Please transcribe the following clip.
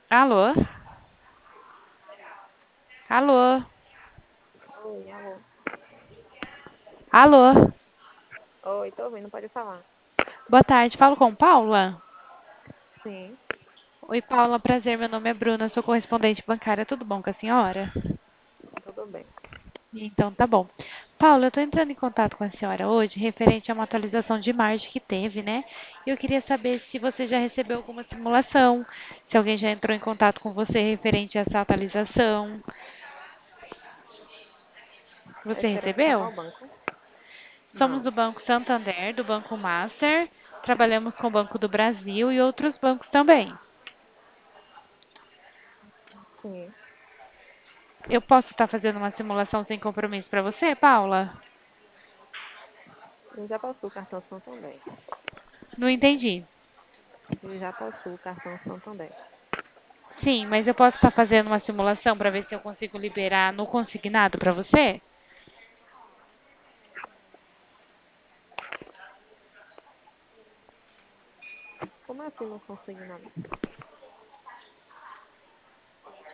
Alô? Alô? Oi, alô. Alô? Oi, tô ouvindo, pode falar. Boa tarde, falo com Paula? Sim, Oi, Paula, prazer, meu nome é Bruna, sou correspondente bancária, tudo bom com a senhora? tudo bem. Então, tá bom. Paula, eu tô entrando em contato com a senhora hoje, referente a uma atualização de margem que teve, né? E eu queria saber se você já recebeu alguma simulação, se alguém já entrou em contato com você referente a essa atualização. Você Referente a recebeu? qual banco? Somos Não, do Banco Santander, do Banco Master, trabalhamos com o Banco do Brasil e outros bancos também. sim. Eu posso estar fazendo uma simulação sem compromisso para você, Paula? Eu já possuo o cartão Santander. Não entendi. Eu já possuo o cartão Santander. Sim, mas eu posso estar fazendo uma simulação para ver se eu consigo liberar no consignado para você? Como assim não consigo nada?